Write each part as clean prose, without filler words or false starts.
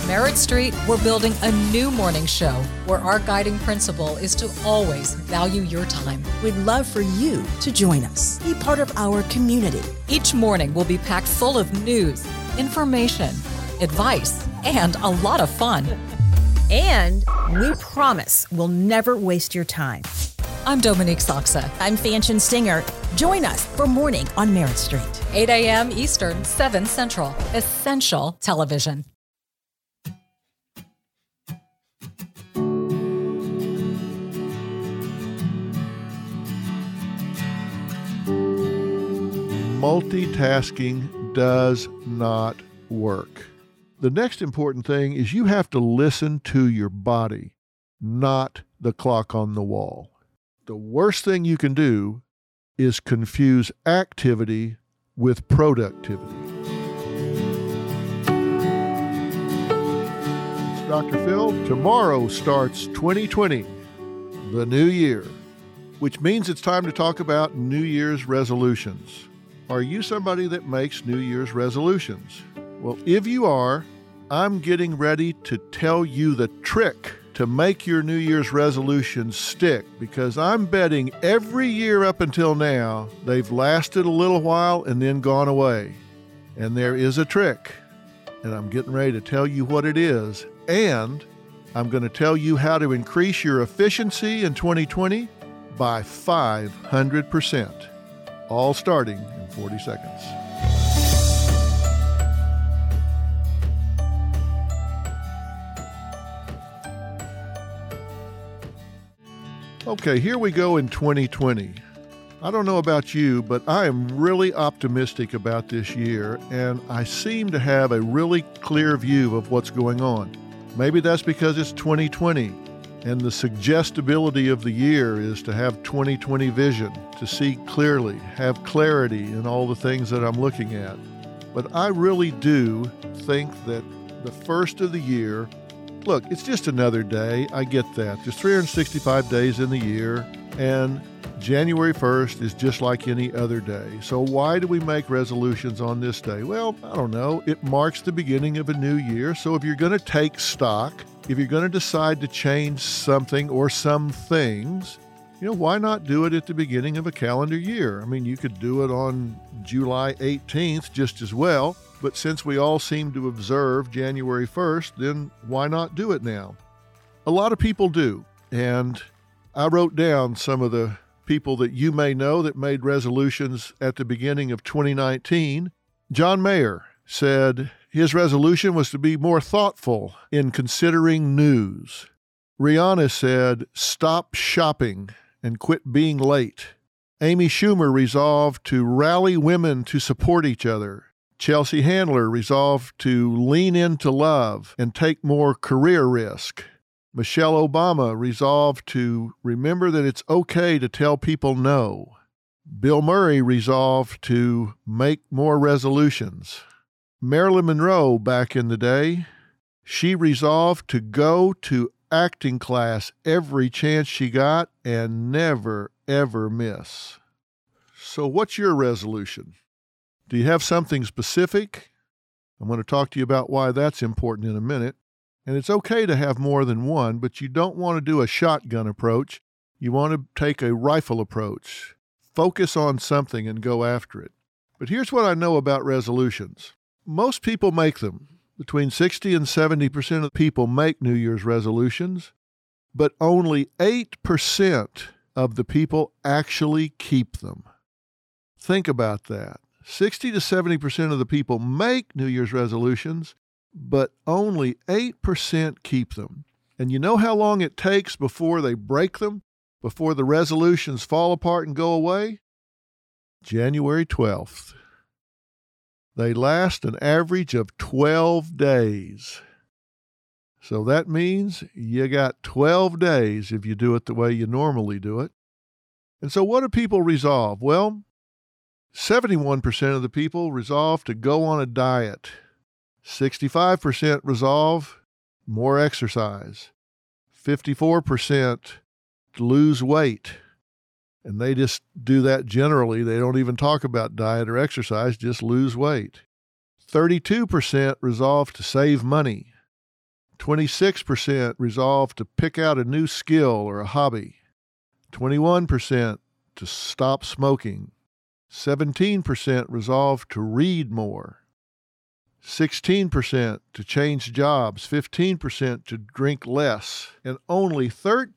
Merritt Street, we're building a new morning show where our guiding principle is to always value your time. We'd love for you to join us. Be part of our community. Each morning will be packed full of news, information, advice, and a lot of fun. And we promise we'll never waste your time. I'm Dominique Soxa. I'm Fanchon Singer. Join us for Morning on Merritt Street. 8 a.m. Eastern, 7 Central. Essential Television. Multitasking does not work. The next important thing is you have to listen to your body, not the clock on the wall. The worst thing you can do is confuse activity with productivity. It's Dr. Phil. Tomorrow starts 2020, the new year, which means it's time to talk about New Year's resolutions. Are you somebody that makes New Year's resolutions? Well, if you are, I'm getting ready to tell you the trick to make your New Year's resolutions stick, because I'm betting every year up until now, they've lasted a little while and then gone away. And there is a trick, and I'm getting ready to tell you what it is, and I'm going to tell you how to increase your efficiency in 2020 by 500%, all starting in 40 seconds. Okay, here we go in 2020. I don't know about you, but I am really optimistic about this year, and I seem to have a really clear view of what's going on. Maybe that's because it's 2020, and the suggestibility of the year is to have 2020 vision, to see clearly, have clarity in all the things that I'm looking at. But I really do think that the first of the year, look, it's just another day. I get that. There's 365 days in the year, and January 1st is just like any other day. So why do we make resolutions on this day? Well, I don't know. It marks the beginning of a new year. So if you're going to take stock, if you're going to decide to change something or some things, why not do it at the beginning of a calendar year? I mean, you could do it on July 18th just as well. But since we all seem to observe January 1st, then why not do it now? A lot of people do. And I wrote down some of the people that you may know that made resolutions at the beginning of 2019. John Mayer said his resolution was to be more thoughtful in considering news. Rihanna said, stop shopping and quit being late. Amy Schumer resolved to rally women to support each other. Chelsea Handler resolved to lean into love and take more career risk. Michelle Obama resolved to remember that it's okay to tell people no. Bill Murray resolved to make more resolutions. Marilyn Monroe, back in the day, she resolved to go to acting class every chance she got and never, ever miss. So what's your resolution? Do you have something specific? I'm going to talk to you about why that's important in a minute. And it's okay to have more than one, but you don't want to do a shotgun approach. You want to take a rifle approach. Focus on something and go after it. But here's what I know about resolutions. Most people make them. Between 60 and 70% of people make New Year's resolutions, but only 8% of the people actually keep them. Think about that. 60 to 70% of the people make New Year's resolutions, but only 8% keep them. And you know how long it takes before they break them, before the resolutions fall apart and go away? January 12th. They last an average of 12 days. So that means you got 12 days if you do it the way you normally do it. And so what do people resolve? Well, 71% of the people resolve to go on a diet. 65% resolve more exercise. 54% to lose weight. And they just do that generally. They don't even talk about diet or exercise, just lose weight. 32% resolve to save money. 26% resolved to pick out a new skill or a hobby, 21% to stop smoking, 17% resolved to read more, 16% to change jobs, 15% to drink less, and only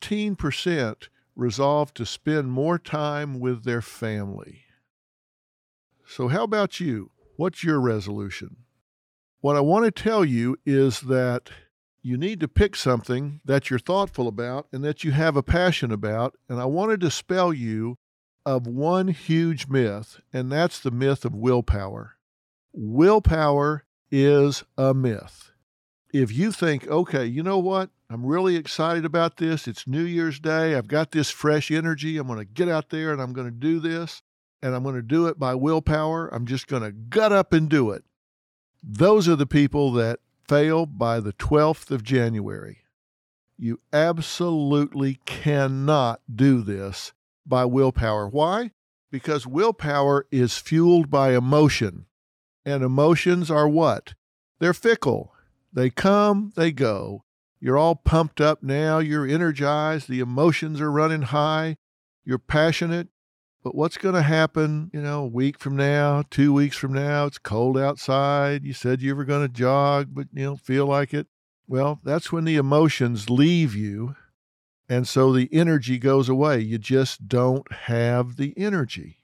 13% resolved to spend more time with their family. So how about you? What's your resolution? What I want to tell you is that you need to pick something that you're thoughtful about and that you have a passion about, and I want to dispel you of one huge myth, and that's the myth of willpower. Willpower is a myth. If you think, okay, you know what? I'm really excited about this. It's New Year's Day. I've got this fresh energy. I'm going to get out there and I'm going to do this, and I'm going to do it by willpower. I'm just going to gut up and do it. Those are the people that fail by the 12th of January. You absolutely cannot do this by willpower. Why? Because willpower is fueled by emotion. And emotions are what? They're fickle. They come, they go. You're all pumped up now. You're energized. The emotions are running high. You're passionate. But what's going to happen, a week from now, 2 weeks from now? It's cold outside. You said you were going to jog, but you don't feel like it. Well, that's when the emotions leave you. And so the energy goes away. You just don't have the energy.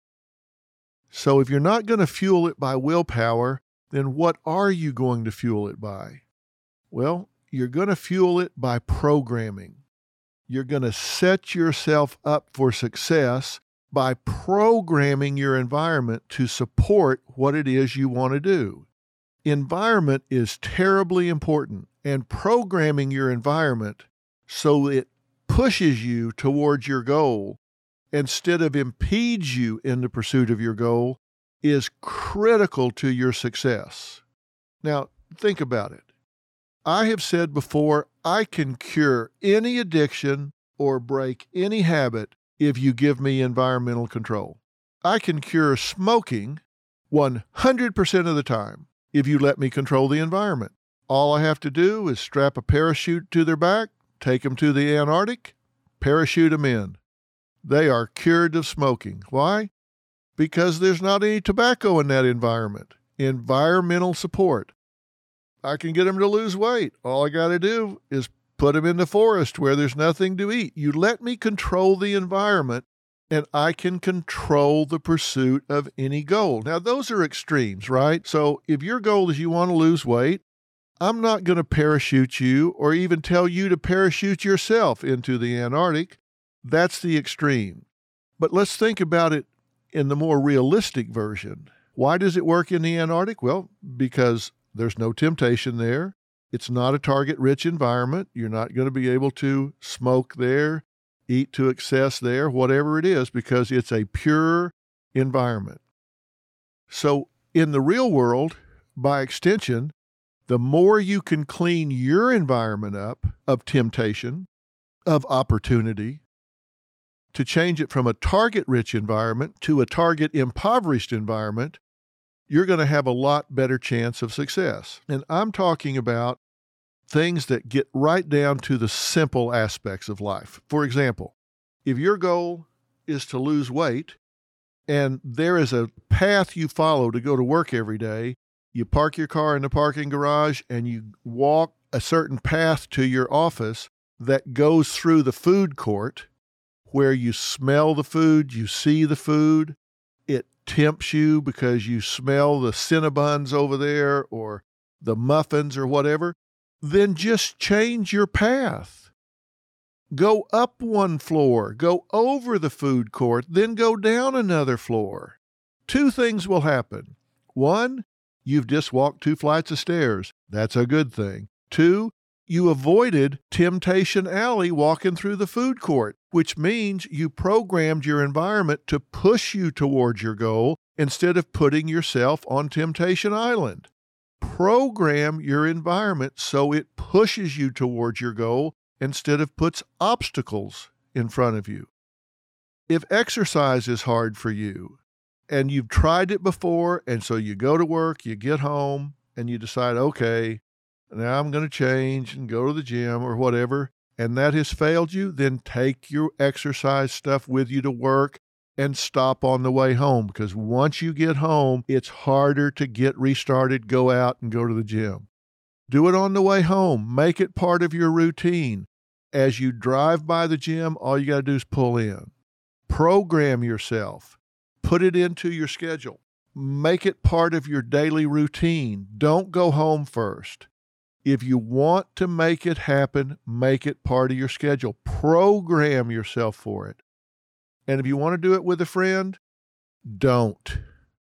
So if you're not going to fuel it by willpower, then what are you going to fuel it by? Well, you're going to fuel it by programming. You're going to set yourself up for success by programming your environment to support what it is you want to do. Environment is terribly important, and programming your environment so it pushes you towards your goal instead of impedes you in the pursuit of your goal is critical to your success. Now, think about it. I have said before, I can cure any addiction or break any habit if you give me environmental control. I can cure smoking 100% of the time if you let me control the environment. All I have to do is strap a parachute to their back, take them to the Antarctic, parachute them in. They are cured of smoking. Why? Because there's not any tobacco in that environment. Environmental support. I can get them to lose weight. All I got to do is put them in the forest where there's nothing to eat. You let me control the environment, and I can control the pursuit of any goal. Now, those are extremes, right? So if your goal is you want to lose weight, I'm not going to parachute you or even tell you to parachute yourself into the Antarctic. That's the extreme. But let's think about it in the more realistic version. Why does it work in the Antarctic? Well, because there's no temptation there. It's not a target-rich environment. You're not going to be able to smoke there, eat to excess there, whatever it is, because it's a pure environment. So in the real world, by extension, the more you can clean your environment up of temptation, of opportunity, to change it from a target-rich environment to a target-impoverished environment, you're going to have a lot better chance of success. And I'm talking about things that get right down to the simple aspects of life. For example, if your goal is to lose weight and there is a path you follow to go to work every day, you park your car in the parking garage and you walk a certain path to your office that goes through the food court where you smell the food, you see the food, it tempts you because you smell the Cinnabons over there or the muffins or whatever, then just change your path. Go up one floor, go over the food court, then go down another floor. Two things will happen. One, you've just walked 2 flights of stairs. That's a good thing. Two, you avoided Temptation Alley walking through the food court, which means you programmed your environment to push you towards your goal instead of putting yourself on Temptation Island. Program your environment so it pushes you towards your goal instead of puts obstacles in front of you. If exercise is hard for you and you've tried it before, and so you go to work, you get home, and you decide, okay, now I'm going to change and go to the gym or whatever, and that has failed you, then take your exercise stuff with you to work and stop on the way home, because once you get home, it's harder to get restarted, go out and go to the gym. Do it on the way home. Make it part of your routine. As you drive by the gym, all you got to do is pull in. Program yourself. Put it into your schedule. Make it part of your daily routine. Don't go home first. If you want to make it happen, make it part of your schedule. Program yourself for it. And if you want to do it with a friend, don't.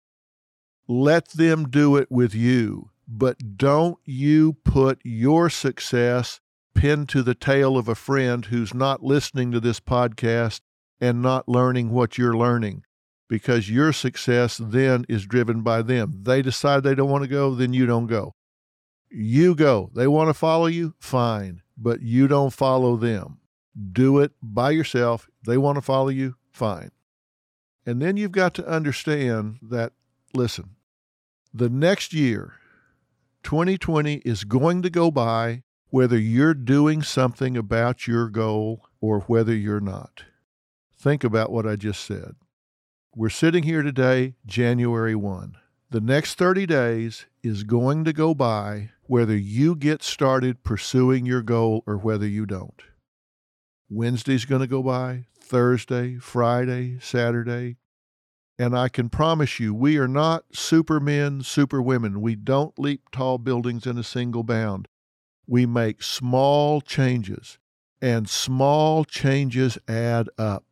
Let them do it with you. But don't you put your success pinned to the tail of a friend who's not listening to this podcast and not learning what you're learning, because your success then is driven by them. They decide they don't want to go, then you don't go. You go. They want to follow you? Fine. But you don't follow them. Do it by yourself. They want to follow you? Fine. And then you've got to understand that, listen, the next year, 2020 is going to go by whether you're doing something about your goal or whether you're not. Think about what I just said. We're sitting here today, January 1. The next 30 days is going to go by whether you get started pursuing your goal or whether you don't. Wednesday's going to go by, Thursday, Friday, Saturday. And I can promise you, we are not supermen, superwomen. We don't leap tall buildings in a single bound. We make small changes, and small changes add up.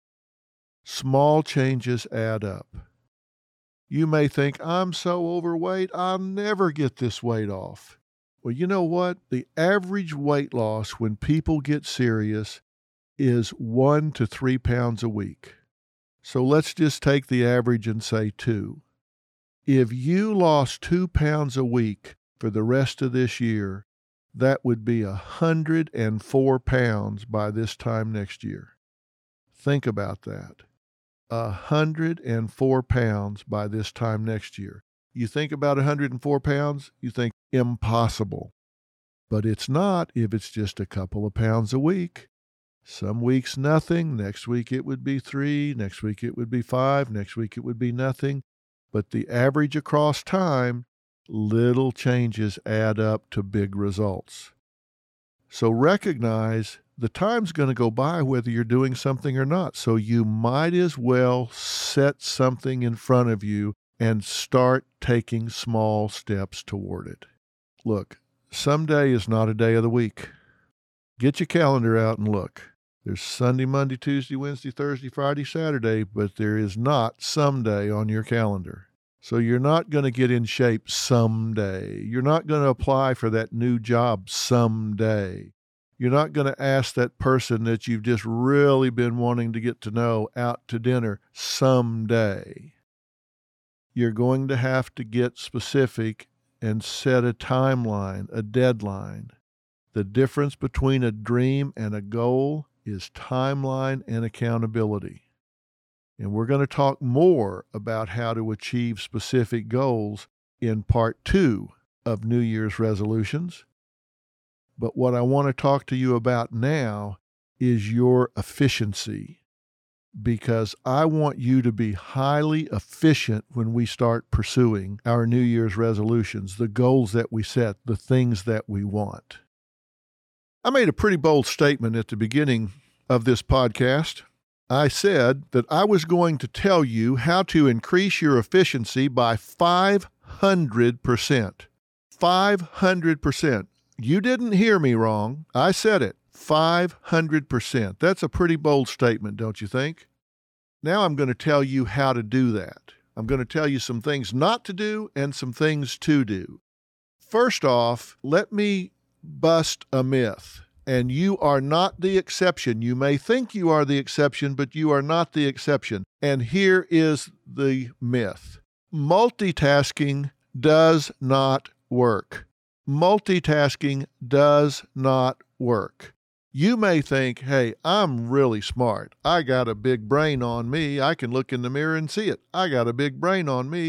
Small changes add up. You may think, I'm so overweight, I'll never get this weight off. Well, you know what? The average weight loss when people get serious is 1 to 3 pounds a week. So let's just take the average and say 2. If you lost 2 pounds a week for the rest of this year, that would be 104 pounds by this time next year. Think about that. 104 pounds by this time next year. You think about 104 pounds, you think impossible. But it's not if it's just a couple of pounds a week. Some weeks nothing, next week it would be 3, next week it would be 5, next week it would be nothing. But the average across time, little changes add up to big results. So recognize the time's going to go by whether you're doing something or not. So you might as well set something in front of you and start taking small steps toward it. Look, someday is not a day of the week. Get your calendar out and look. There's Sunday, Monday, Tuesday, Wednesday, Thursday, Friday, Saturday, but there is not someday on your calendar. So you're not going to get in shape someday. You're not going to apply for that new job someday. You're not going to ask that person that you've just really been wanting to get to know out to dinner someday. You're going to have to get specific and set a timeline, a deadline. The difference between a dream and a goal is timeline and accountability. And we're going to talk more about how to achieve specific goals in part 2 of New Year's resolutions. But what I want to talk to you about now is your efficiency, because I want you to be highly efficient when we start pursuing our New Year's resolutions, the goals that we set, the things that we want. I made a pretty bold statement at the beginning of this podcast. I said that I was going to tell you how to increase your efficiency by 500%. 500%. You didn't hear me wrong. I said it. 500%. That's a pretty bold statement, don't you think? Now I'm going to tell you how to do that. I'm going to tell you some things not to do and some things to do. First off, let me bust a myth. And you are not the exception. You may think you are the exception, but you are not the exception. And here is the myth. Multitasking does not work. Multitasking does not work. You may think, hey, I'm really smart. I got a big brain on me. I can look in the mirror and see it. I got a big brain on me.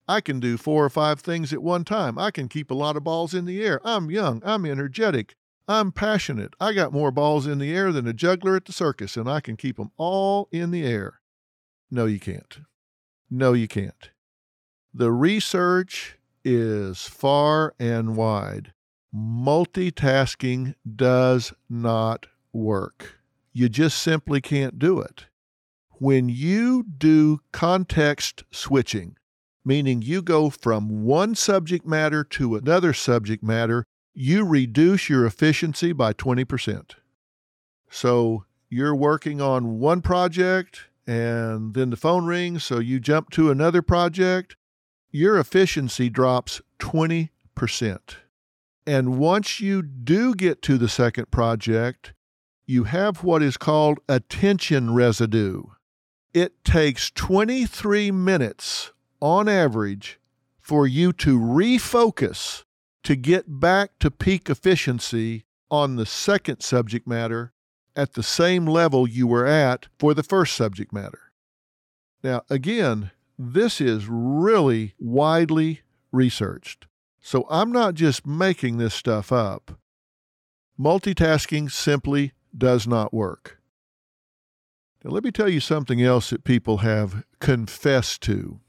I can do 4 or 5 things at one time. I can keep a lot of balls in the air. I'm young. I'm energetic. I'm passionate. I got more balls in the air than a juggler at the circus, and I can keep them all in the air. No, you can't. No, you can't. The research is far and wide. Multitasking does not work. You just simply can't do it. When you do context switching, meaning you go from one subject matter to another subject matter, you reduce your efficiency by 20%. So you're working on one project and then the phone rings, so you jump to another project. Your efficiency drops 20%. And once you do get to the second project, you have what is called attention residue. It takes 23 minutes on average for you to refocus to get back to peak efficiency on the second subject matter at the same level you were at for the first subject matter. Now, again, this is really widely researched. So I'm not just making this stuff up. Multitasking simply does not work. Now, let me tell you something else that people have confessed to.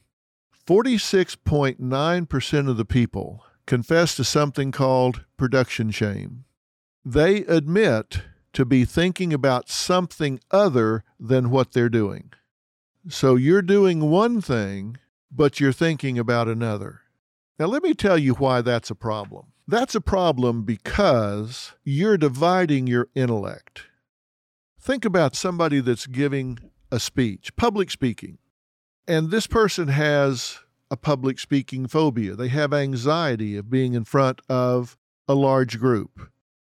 46.9% of the people confess to something called production shame. They admit to be thinking about something other than what they're doing. So you're doing one thing, but you're thinking about another. Now, let me tell you why that's a problem. That's a problem because you're dividing your intellect. Think about somebody that's giving a speech, public speaking, and this person has a public speaking phobia. They have anxiety of being in front of a large group.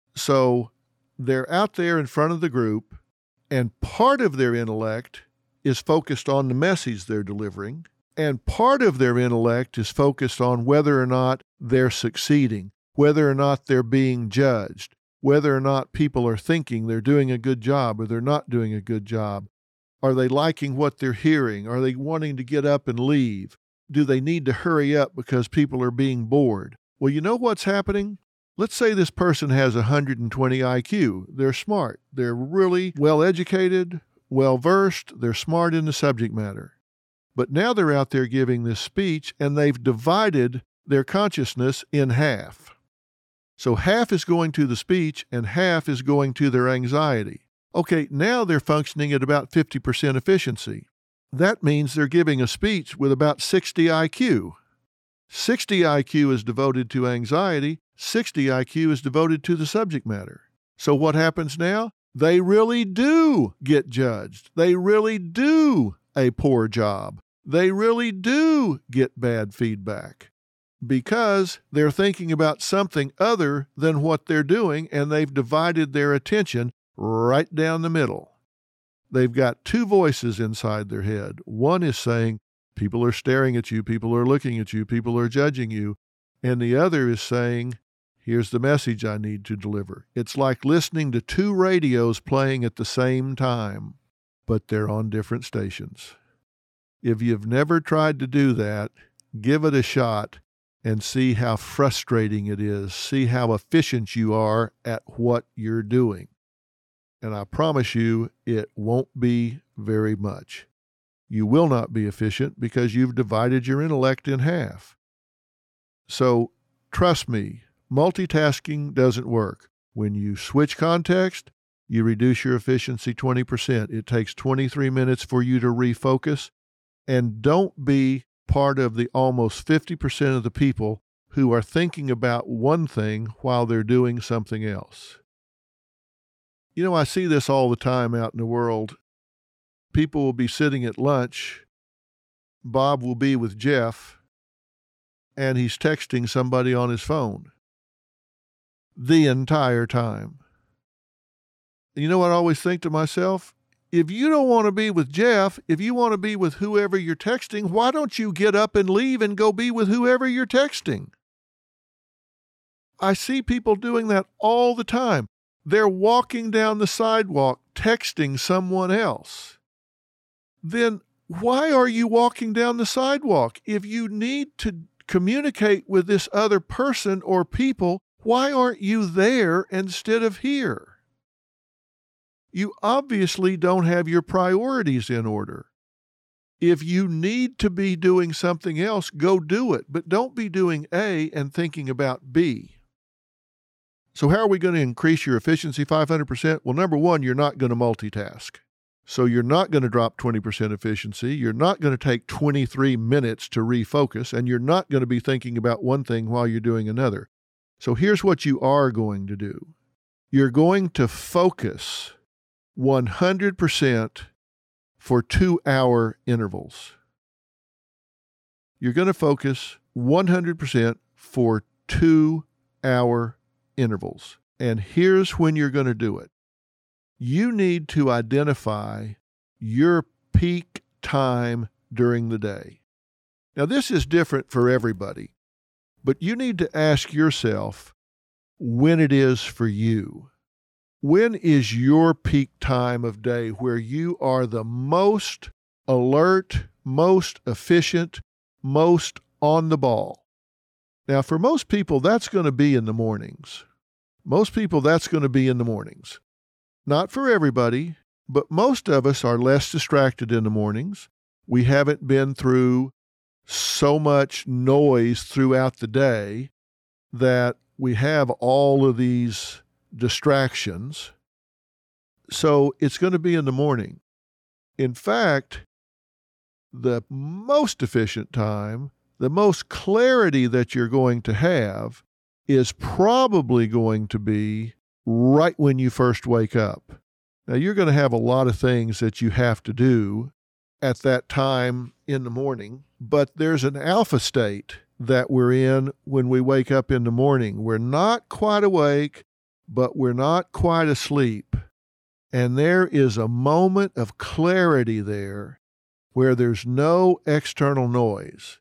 So they're out there in front of the group, and part of their intellect is focused on the message they're delivering, and part of their intellect is focused on whether or not they're succeeding, whether or not they're being judged, whether or not people are thinking they're doing a good job or they're not doing a good job. Are they liking what they're hearing? Are they wanting to get up and leave? Do they need to hurry up because people are being bored? Well, you know what's happening? Let's say this person has 120 IQ. They're smart. They're really well educated, well versed. They're smart in the subject matter. But now they're out there giving this speech, and they've divided their consciousness in half. So half is going to the speech and half is going to their anxiety. Okay, now they're functioning at about 50% efficiency. That means they're giving a speech with about 60 IQ. 60 IQ is devoted to anxiety, 60 IQ is devoted to the subject matter. So what happens now? They really do get judged. They really do a poor job. They really do get bad feedback because they're thinking about something other than what they're doing, and they've divided their attention right down the middle. They've got two voices inside their head. One is saying, people are staring at you, people are looking at you, people are judging you. And the other is saying, here's the message I need to deliver. It's like listening to two radios playing at the same time, but they're on different stations. If you've never tried to do that, give it a shot and see how frustrating it is. See how efficient you are at what you're doing. And I promise you, it won't be very much. You will not be efficient because you've divided your intellect in half. So, trust me, multitasking doesn't work. When you switch context, you reduce your efficiency 20%. It takes 23 minutes for you to refocus. And don't be part of the almost 50% of the people who are thinking about one thing while they're doing something else. You know, I see this all the time out in the world. People will be sitting at lunch. Bob will be with Jeff, and he's texting somebody on his phone the entire time. And you know what I always think to myself? If you don't want to be with Jeff, if you want to be with whoever you're texting, why don't you get up and leave and go be with whoever you're texting? I see people doing that all the time. They're walking down the sidewalk texting someone else. Then Why are you walking down the sidewalk? If you need to communicate with this other person or people, why aren't you there instead of here? You obviously don't have your priorities in order. If you need to be doing something else, go do it, but don't be doing A and thinking about B. So how are we going to increase your efficiency 500%? Well, number one, you're not going to multitask. So you're not going to drop 20% efficiency. You're not going to take 23 minutes to refocus, and you're not going to be thinking about one thing while you're doing another. So here's what you are going to do. You're going to focus 100% for 2-hour intervals. You're going to focus 100% for 2-hour intervals. And here's when you're going to do it. You need to identify your peak time during the day. Now, this is different for everybody, but you need to ask yourself when it is for you. When is your peak time of day where you are the most alert, most efficient, most on the ball? Now, for most people, that's going to be in the mornings. Most people, that's going to be in the mornings. Not for everybody, but most of us are less distracted in the mornings. We haven't been through so much noise throughout the day that we have all of these distractions. So it's going to be in the morning. In fact, the most efficient time, the most clarity that you're going to have is probably going to be right when you first wake up. Now, you're going to have a lot of things that you have to do at that time in the morning, but there's an alpha state that we're in when we wake up in the morning. We're not quite awake, but we're not quite asleep. And there is a moment of clarity there where there's no external noise.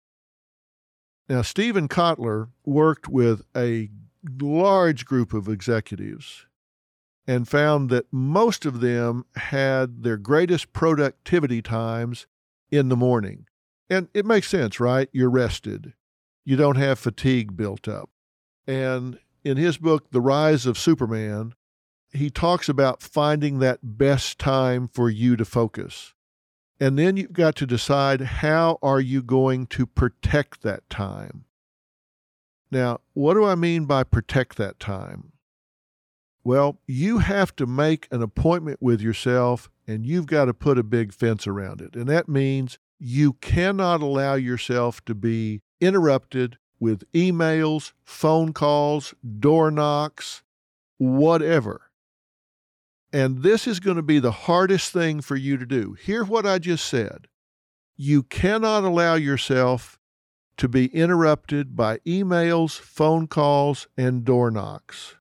Now, Steven Kotler worked with a large group of executives and found that most of them had their greatest productivity times in the morning. And it makes sense, right? You're rested. You don't have fatigue built up. And in his book, The Rise of Superman, he talks about finding that best time for you to focus. And then you've got to decide, how are you going to protect that time? Now, what do I mean by protect that time? Well, you have to make an appointment with yourself, and you've got to put a big fence around it. And that means you cannot allow yourself to be interrupted with emails, phone calls, door knocks, whatever. And this is going to be the hardest thing for you to do. Hear what I just said. You cannot allow yourself to be interrupted by emails, phone calls, and door knocks.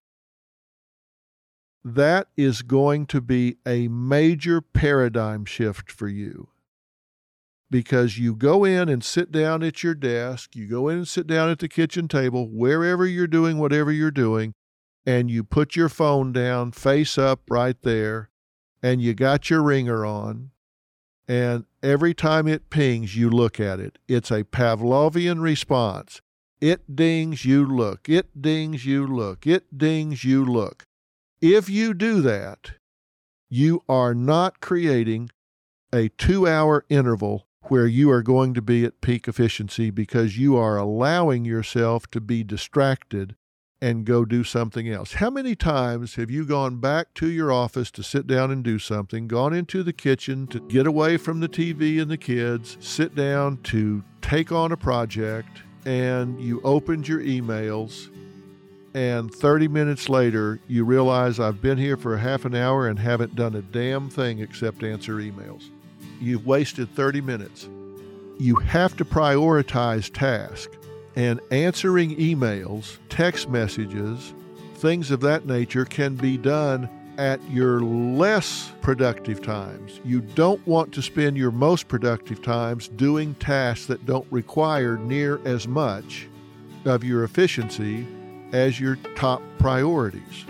That is going to be a major paradigm shift for you. Because you go in and sit down at your desk, you go in and sit down at the kitchen table, wherever you're doing whatever you're doing, and you put your phone down face up right there, and you got your ringer on, and every time it pings, you look at it. It's a Pavlovian response. It dings, you look. It dings, you look. It dings, you look. If you do that, you are not creating a 2-hour interval where you are going to be at peak efficiency, because you are allowing yourself to be distracted and go do something else. How many times have you gone back to your office to sit down and do something, gone into the kitchen to get away from the TV and the kids, sit down to take on a project, and you opened your emails, and 30 minutes later, you realize, I've been here for a half an hour and haven't done a damn thing except answer emails. You've wasted 30 minutes. You have to prioritize tasks. And answering emails, text messages, things of that nature can be done at your less productive times. You don't want to spend your most productive times doing tasks that don't require near as much of your efficiency as your top priorities.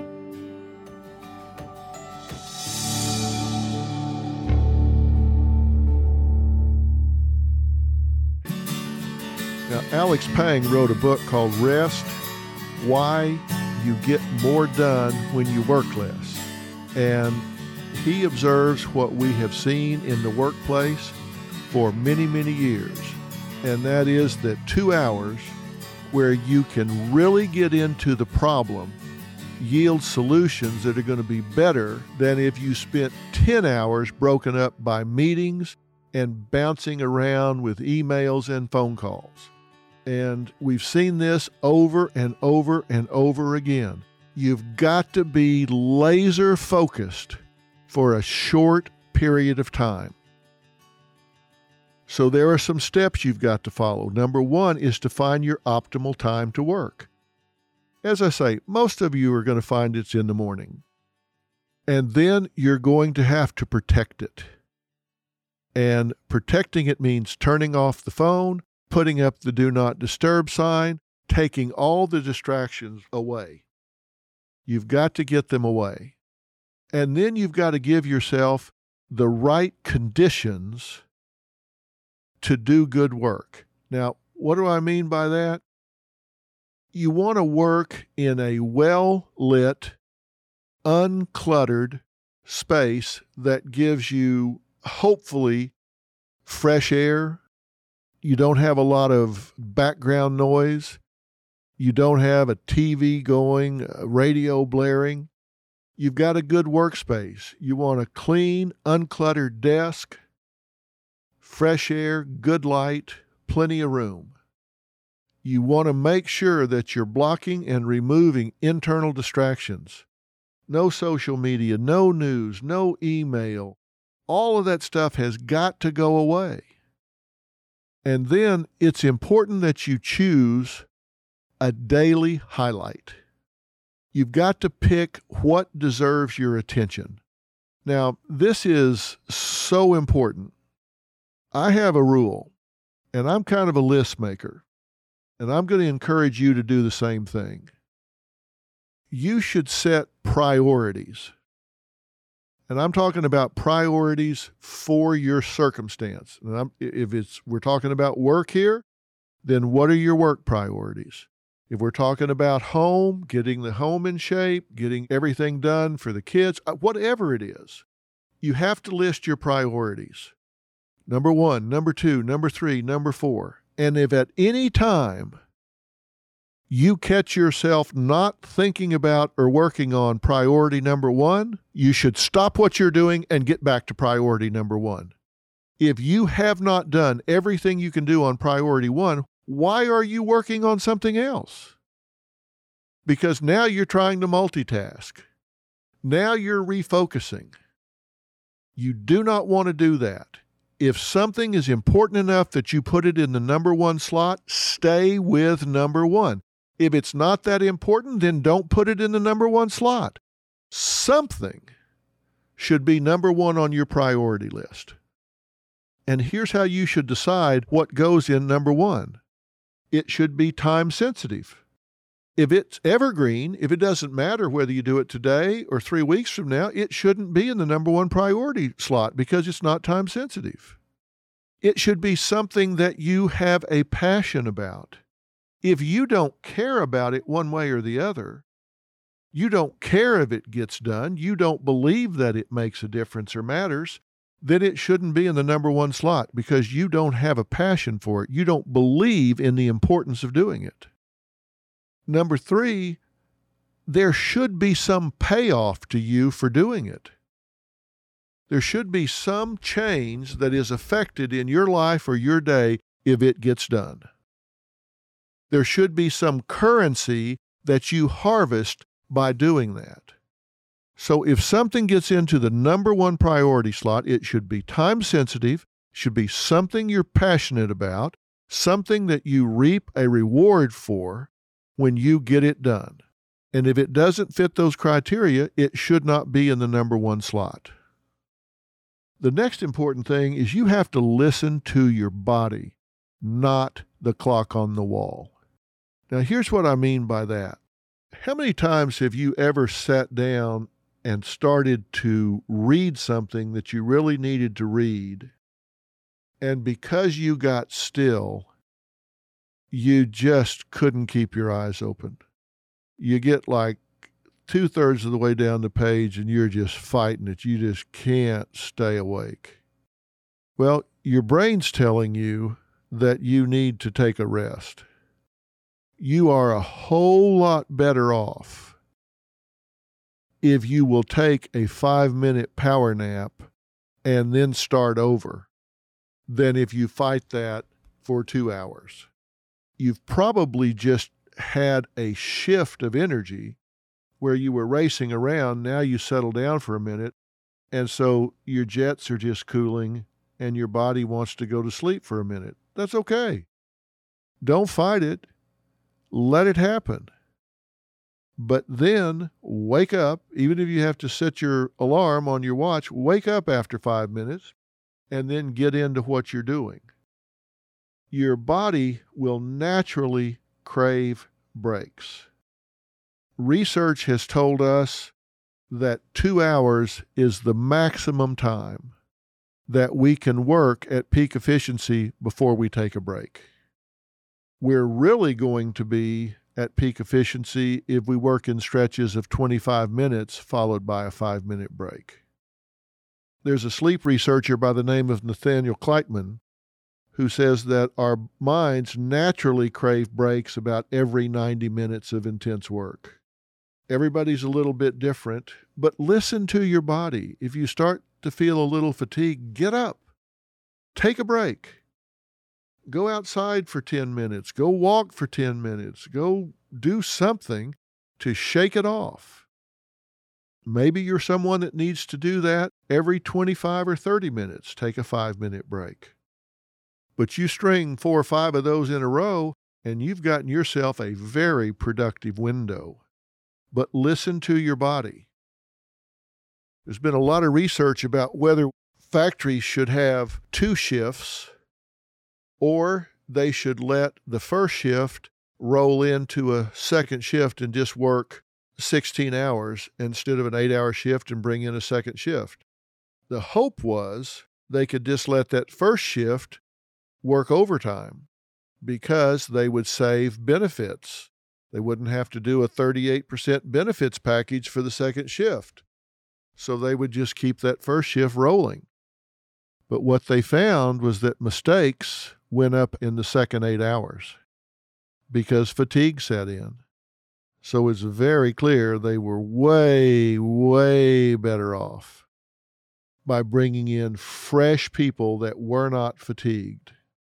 Now, Alex Pang wrote a book called Rest, Why You Get More Done When You Work Less. And he observes what we have seen in the workplace for many, many years. And that is that 2 hours where you can really get into the problem yield solutions that are going to be better than if you spent 10 hours broken up by meetings and bouncing around with emails and phone calls. And we've seen this over and over and over again. You've got to be laser focused for a short period of time. So there are some steps you've got to follow. Number one is to find your optimal time to work. As I say, most of you are going to find it's in the morning. And then you're going to have to protect it. And protecting it means turning off the phone, putting up the do not disturb sign, taking all the distractions away. You've got to get them away. And then you've got to give yourself the right conditions to do good work. Now, what do I mean by that? You want to work in a well-lit, uncluttered space that gives you, hopefully, fresh air. You don't have a lot of background noise. You don't have a TV going, a radio blaring. You've got a good workspace. You want a clean, uncluttered desk, fresh air, good light, plenty of room. You want to make sure that you're blocking and removing internal distractions. No social media, no news, no email. All of that stuff has got to go away. And then it's important that you choose a daily highlight. You've got to pick what deserves your attention. Now, this is so important. I have a rule, and I'm kind of a list maker. And I'm going to encourage you to do the same thing. You should set priorities. And I'm talking about priorities for your circumstance. And we're talking about work here, then what are your work priorities? If we're talking about home, getting the home in shape, getting everything done for the kids, whatever it is, you have to list your priorities. Number 1, number 2, number 3, number 4. And if at any time you catch yourself not thinking about or working on priority number 1, you should stop what you're doing and get back to priority number 1. If you have not done everything you can do on priority 1, why are you working on something else? Because now you're trying to multitask. Now you're refocusing. You do not want to do that. If something is important enough that you put it in the number 1 slot, stay with number 1. If it's not that important, then don't put it in the number 1 slot. Something should be number 1 on your priority list. And here's how you should decide what goes in number 1. It should be time sensitive. If it's evergreen, if it doesn't matter whether you do it today or 3 weeks from now, it shouldn't be in the number 1 priority slot because it's not time sensitive. It should be something that you have a passion about. If you don't care about it one way or the other, you don't care if it gets done, you don't believe that it makes a difference or matters, then it shouldn't be in the number 1 slot because you don't have a passion for it. You don't believe in the importance of doing it. Number 3, there should be some payoff to you for doing it. There should be some change that is affected in your life or your day if it gets done. There should be some currency that you harvest by doing that. So if something gets into the number 1 priority slot, it should be time sensitive, should be something you're passionate about, something that you reap a reward for when you get it done. And if it doesn't fit those criteria, it should not be in the number 1 slot. The next important thing is you have to listen to your body, not the clock on the wall. Now, here's what I mean by that. How many times have you ever sat down and started to read something that you really needed to read, and because you got still, you just couldn't keep your eyes open. You get like 2/3 of the way down the page and you're just fighting it. You just can't stay awake. Well, your brain's telling you that you need to take a rest. You are a whole lot better off if you will take a 5-minute power nap and then start over than if you fight that for 2 hours. You've probably just had a shift of energy where you were racing around. Now you settle down for a minute, and so your jets are just cooling and your body wants to go to sleep for a minute. That's okay. Don't fight it. Let it happen. But then wake up, even if you have to set your alarm on your watch, wake up after 5 minutes and then get into what you're doing. Your body will naturally crave breaks. Research has told us that 2 hours is the maximum time that we can work at peak efficiency before we take a break. We're really going to be at peak efficiency if we work in stretches of 25 minutes followed by a 5-minute break. There's a sleep researcher by the name of Nathaniel Kleitman who says that our minds naturally crave breaks about every 90 minutes of intense work. Everybody's a little bit different, but listen to your body. If you start to feel a little fatigue, get up. Take a break. Go outside for 10 minutes. Go walk for 10 minutes. Go do something to shake it off. Maybe you're someone that needs to do that every 25 or 30 minutes. Take a 5-minute break. But you string 4 or 5 of those in a row, and you've gotten yourself a very productive window. But listen to your body. There's been a lot of research about whether factories should have 2 shifts or they should let the first shift roll into a second shift and just work 16 hours instead of an 8-hour shift and bring in a second shift. The hope was they could just let that first shift work overtime because they would save benefits. They wouldn't have to do a 38% benefits package for the second shift. So they would just keep that first shift rolling. But what they found was that mistakes went up in the second 8 hours because fatigue set in. So it's very clear they were way, way better off by bringing in fresh people that were not fatigued.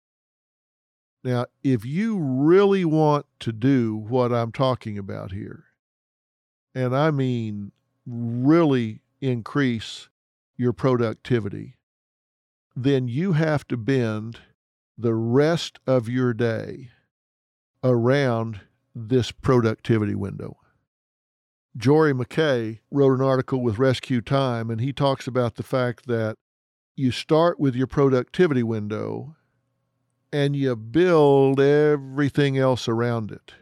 Now, if you really want to do what I'm talking about here, and I mean really increase your productivity, then you have to bend the rest of your day around this productivity window. Jory McKay wrote an article with Rescue Time, and he talks about the fact that you start with your productivity window and you build everything else around it.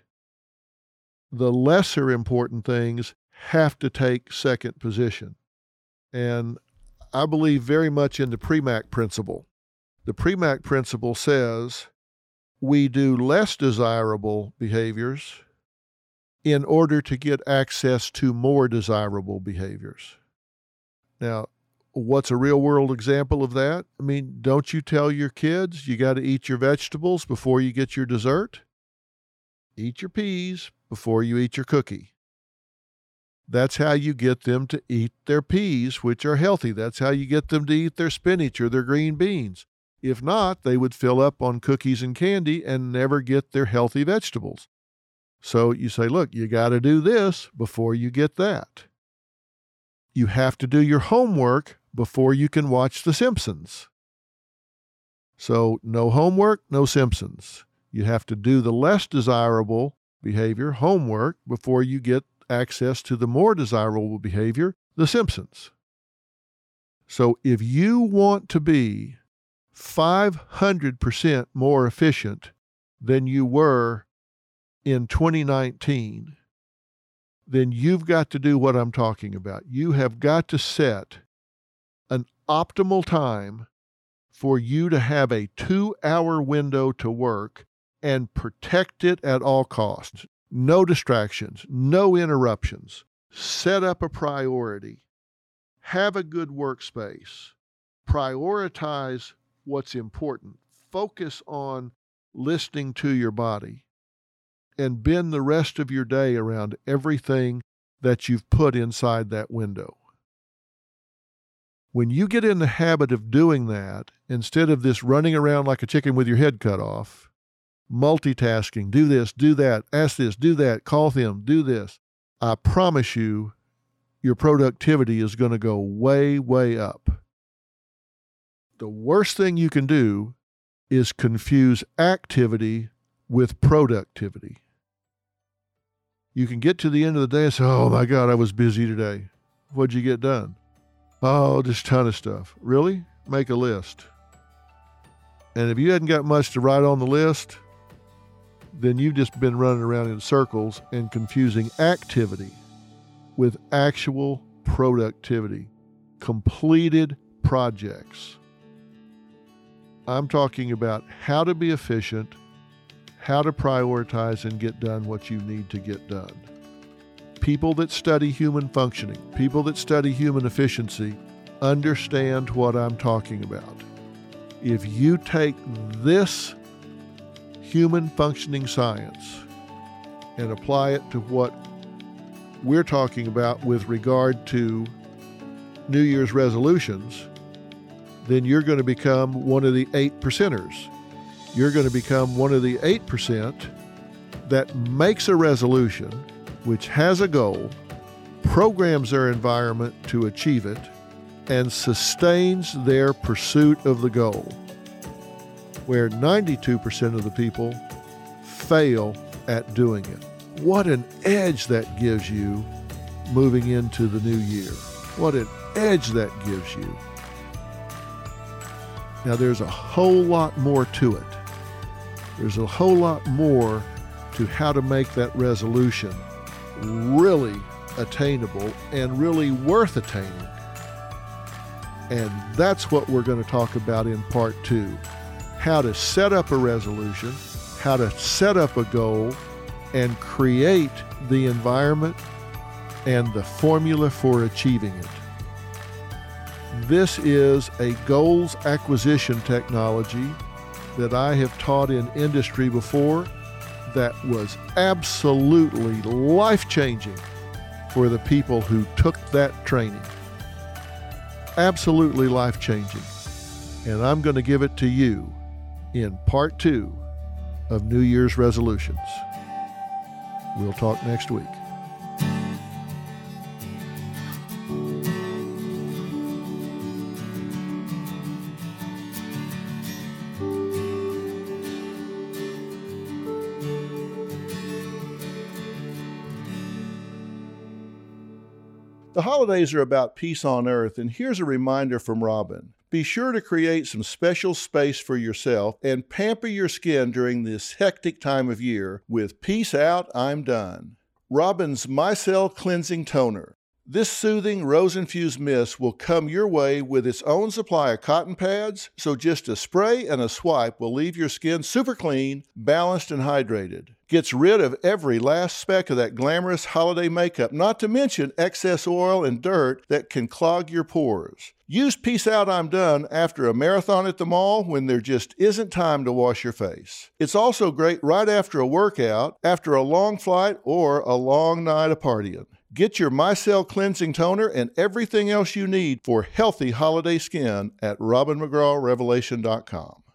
The lesser important things have to take second position. And I believe very much in the Premack principle. The Premack principle says we do less desirable behaviors in order to get access to more desirable behaviors. Now, what's a real-world example of that? I mean, don't you tell your kids you got to eat your vegetables before you get your dessert? Eat your peas before you eat your cookie. That's how you get them to eat their peas, which are healthy. That's how you get them to eat their spinach or their green beans. If not, they would fill up on cookies and candy and never get their healthy vegetables. So you say, look, you got to do this before you get that. You have to do your homework before you can watch The Simpsons. So no homework, no Simpsons. You have to do the less desirable behavior, homework, before you get access to the more desirable behavior, The Simpsons. So if you want to be 500% more efficient than you were in 2019, then you've got to do what I'm talking about. You have got to set an optimal time for you to have a 2-hour window to work and protect it at all costs. No distractions, no interruptions. Set up a priority. Have a good workspace. Prioritize what's important. Focus on listening to your body and bend the rest of your day around everything that you've put inside that window. When you get in the habit of doing that, instead of this running around like a chicken with your head cut off, multitasking, do this, do that, ask this, do that, call them, do this, I promise you, your productivity is going to go way, way up. The worst thing you can do is confuse activity with productivity. You can get to the end of the day and say, oh my God, I was busy today. What'd you get done? Oh, just a ton of stuff. Really? Make a list. And if you hadn't got much to write on the list, then you've just been running around in circles and confusing activity with actual productivity, completed projects. I'm talking about how to be efficient, how to prioritize and get done what you need to get done. People that study human functioning, people that study human efficiency, understand what I'm talking about. If you take this human functioning science and apply it to what we're talking about with regard to New Year's resolutions, then you're going to become one of the 8%ers. You're going to become one of the 8% that makes a resolution, which has a goal, programs their environment to achieve it, and sustains their pursuit of the goal, where 92% of the people fail at doing it. What an edge that gives you moving into the new year. What an edge that gives you. Now, there's a whole lot more to it. There's a whole lot more to how to make that resolution really attainable and really worth attaining. And that's what we're going to talk about in part 2. How to set up a resolution, how to set up a goal, and create the environment and the formula for achieving it. This is a goals acquisition technology that I have taught in industry before that was absolutely life-changing for the people who took that training. Absolutely life-changing. And I'm going to give it to you in part 2 of New Year's resolutions. We'll talk next week. The holidays are about peace on earth, and here's a reminder from Robin. Be sure to create some special space for yourself and pamper your skin during this hectic time of year with Peace Out, I'm Done. Robin's Micelle Cleansing Toner. This soothing rose-infused mist will come your way with its own supply of cotton pads, so just a spray and a swipe will leave your skin super clean, balanced, and hydrated. Gets rid of every last speck of that glamorous holiday makeup, not to mention excess oil and dirt that can clog your pores. Use Peace Out, I'm Done after a marathon at the mall when there just isn't time to wash your face. It's also great right after a workout, after a long flight, or a long night of partying. Get your Micelle Cleansing Toner and everything else you need for healthy holiday skin at RobinMcGrawRevelation.com.